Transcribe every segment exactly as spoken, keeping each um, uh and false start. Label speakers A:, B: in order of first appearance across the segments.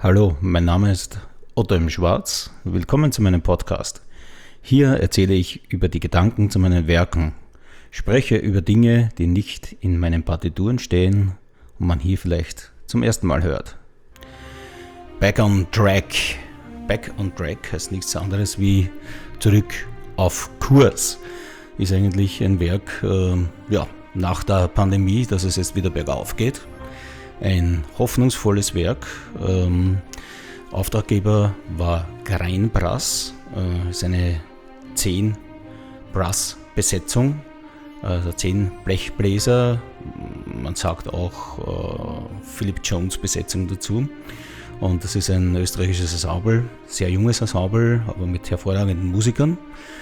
A: Hallo, mein Name ist Otto M. Schwarz. Willkommen zu meinem Podcast. Hier erzähle ich über die Gedanken zu meinen Werken, spreche über Dinge, die nicht in meinen Partituren stehen und man hier vielleicht zum ersten Mal hört. Back on Track. Back on Track heißt nichts anderes wie zurück auf Kurs. Ist eigentlich ein Werk äh, ja, nach der Pandemie, dass es jetzt wieder bergauf geht. Ein hoffnungsvolles Werk. Ähm, Auftraggeber war Grain Brass. Äh, ist eine zehn Brass Besetzung, also zehn Blechbläser. Man sagt auch äh, Philip Jones Besetzung dazu. Und das ist ein österreichisches Ensemble, sehr junges Ensemble, aber mit hervorragenden Musikern.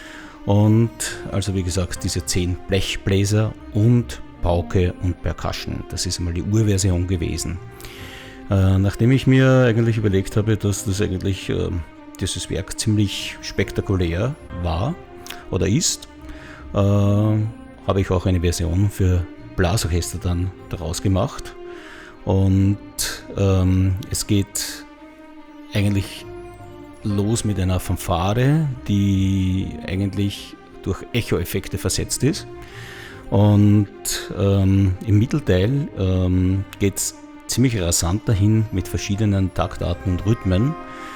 A: Und also wie gesagt, diese zehn Blechbläser und Pauke und Percussion. Das ist einmal die Urversion gewesen. Äh, nachdem ich mir eigentlich überlegt habe, dass das eigentlich äh, dieses Werk ziemlich spektakulär war oder ist, äh, habe ich auch eine Version für Blasorchester dann daraus gemacht. Und ähm, es geht eigentlich los mit einer Fanfare, die eigentlich durch Echo-Effekte versetzt ist. Und ähm, im Mittelteil ähm, geht es ziemlich rasant dahin mit verschiedenen Taktarten und Rhythmen.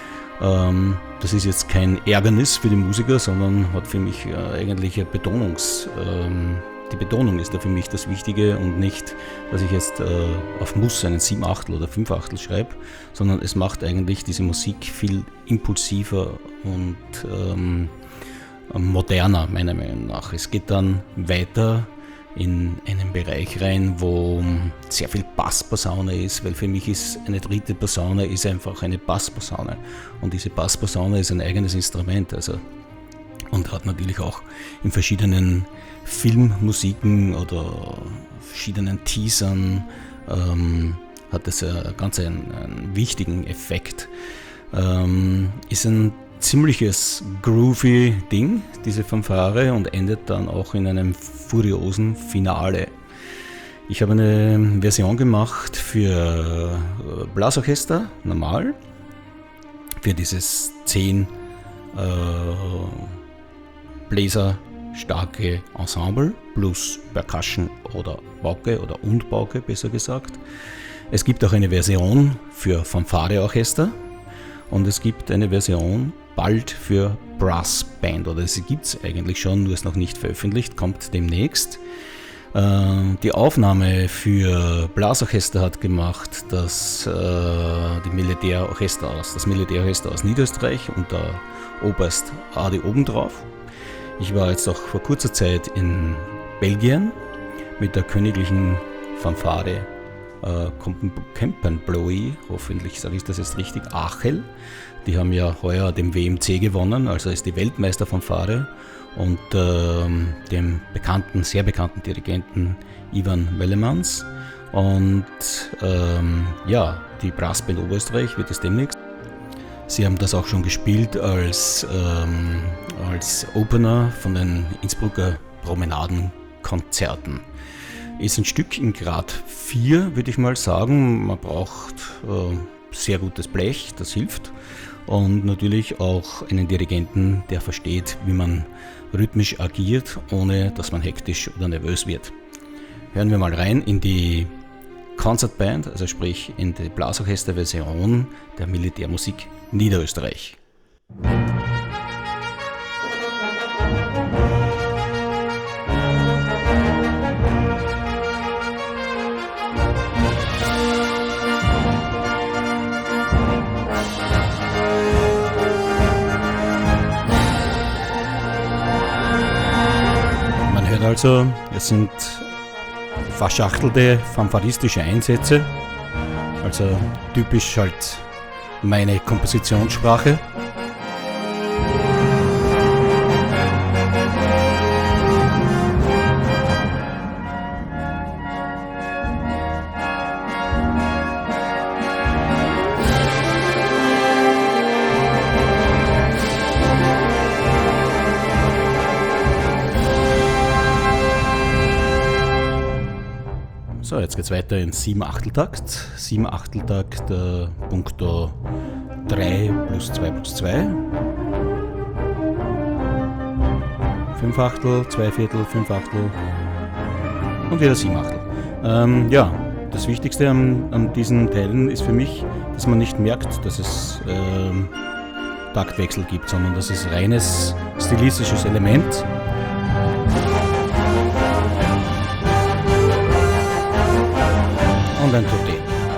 A: Ähm, das ist jetzt kein Ärgernis für die Musiker, sondern hat für mich äh, eigentlich eine Betonungs... Ähm, die Betonung ist da für mich das Wichtige und nicht, dass ich jetzt äh, auf Muss einen sieben Achtel oder fünf Achtel schreibe, sondern es macht eigentlich diese Musik viel impulsiver und ähm, moderner, meiner Meinung nach. Es geht dann weiter in einen Bereich rein, wo sehr viel Bassposaune ist, weil für mich ist eine dritte Posaune ist einfach eine Bassposaune und diese Bassposaune ist ein eigenes Instrument, also und hat natürlich auch in verschiedenen Filmmusiken oder verschiedenen Teasern ähm, hat das äh, ganz einen, einen wichtigen Effekt. Ähm, ist ein ziemliches groovy Ding, diese Fanfare, und endet dann auch in einem furiosen Finale. Ich habe eine Version gemacht für Blasorchester, normal, für dieses zehn äh, Bläser starke Ensemble plus Percussion oder Pauke oder und Pauke, besser gesagt. Es gibt auch eine Version für Fanfareorchester und es gibt eine Version bald für Brass Band, oder sie gibt es eigentlich schon, nur ist noch nicht veröffentlicht, kommt demnächst. Äh, die Aufnahme für Blasorchester hat gemacht das, äh, die Militärorchester aus, das Militärorchester aus Niederösterreich und der Oberst Adi obendrauf. Ich war jetzt auch vor kurzer Zeit in Belgien mit der königlichen Fanfare äh, Kempenbloei, hoffentlich sage ich das jetzt richtig, Achel. Die haben ja heuer den W M C gewonnen, also ist die Weltmeisterfanfare, und äh, dem bekannten, sehr bekannten Dirigenten Ivan Wellemans. Und ähm, ja, die Brassband Oberösterreich wird es demnächst. Sie haben das auch schon gespielt als, ähm, als Opener von den Innsbrucker Promenadenkonzerten. Ist ein Stück in Grad vier, würde ich mal sagen. Man braucht äh, sehr gutes Blech, das hilft. Und natürlich auch einen Dirigenten, der versteht, wie man rhythmisch agiert, ohne dass man hektisch oder nervös wird. Hören wir mal rein in die Concertband, also sprich in die Blasorchester-Version der Militärmusik Niederösterreich. Man hört also, es sind verschachtelte fanfaristische Einsätze, also typisch halt meine Kompositionssprache. So, jetzt geht es weiter in sieben Achteltakt. sieben Achteltakt äh, punkto drei plus zwei plus zwei. fünf Achtel, zwei Viertel, fünf Achtel und wieder sieben Achtel. Ähm, ja, das Wichtigste an, an diesen Teilen ist für mich, dass man nicht merkt, dass es ähm, Taktwechsel gibt, sondern das ist reines stilistisches Element. Und ein Tutti.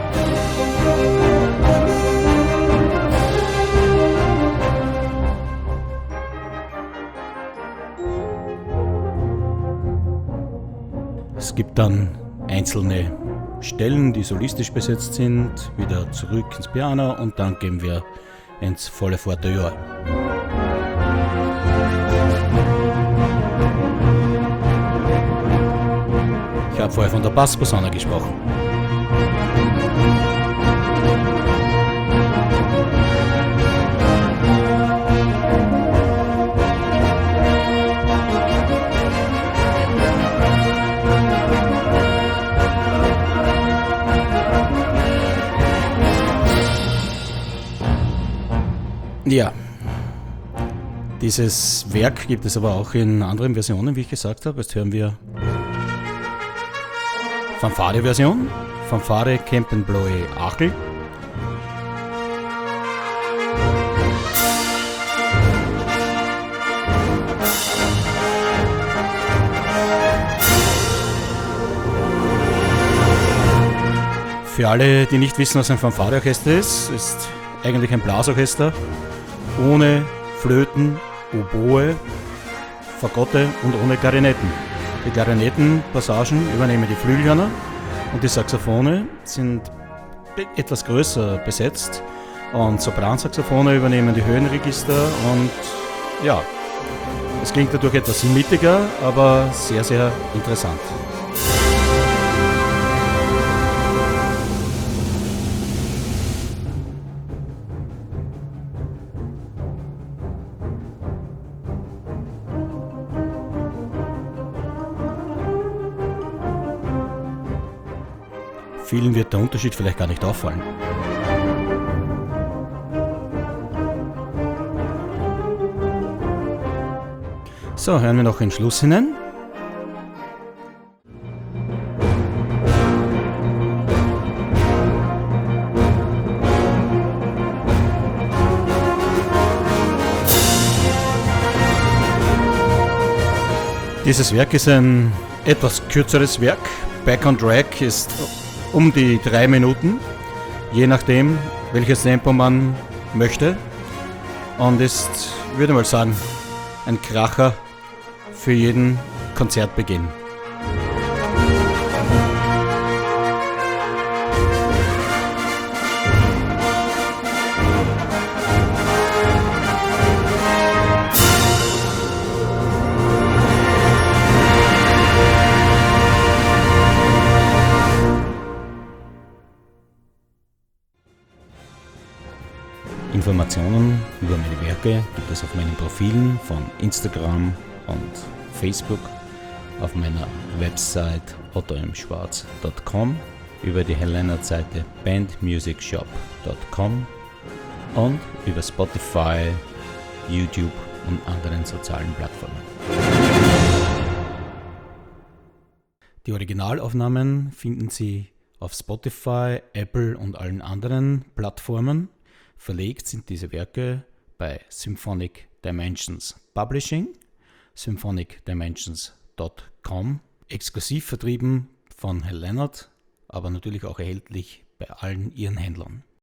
A: Es gibt dann einzelne Stellen, die solistisch besetzt sind, wieder zurück ins Piano und dann gehen wir ins volle Fortepiano. Ich habe vorher von der Bassposaune gesprochen. Ja, dieses Werk gibt es aber auch in anderen Versionen, wie ich gesagt habe. Jetzt hören wir Fanfare-Version, Fanfare Kempenbloe Achel. Für alle, die nicht wissen, was ein Fanfare-Orchester ist, ist eigentlich ein Blasorchester ohne Flöten, Oboe, Fagotte und ohne Klarinetten. Die Klarinettenpassagen übernehmen die Flügelhörner und die Saxophone sind etwas größer besetzt und Sopransaxophone übernehmen die Höhenregister und ja, es klingt dadurch etwas mittiger, aber sehr, sehr interessant. Vielen wird der Unterschied vielleicht gar nicht auffallen. So, hören wir noch den Schluss hinein. Dieses Werk ist ein etwas kürzeres Werk. Back on Track ist um die drei Minuten, je nachdem, welches Tempo man möchte. Und ist, würde ich mal sagen, ein Kracher für jeden Konzertbeginn. Informationen über meine Werke gibt es auf meinen Profilen von Instagram und Facebook, auf meiner Website otto m schwarz punkt com, über die Hellennert-Seite band music shop punkt com und über Spotify, YouTube und anderen sozialen Plattformen. Die Originalaufnahmen finden Sie auf Spotify, Apple und allen anderen Plattformen. Verlegt sind diese Werke bei Symphonic Dimensions Publishing, symphonic dimensions punkt com, exklusiv vertrieben von Hellennert, aber natürlich auch erhältlich bei allen ihren Händlern.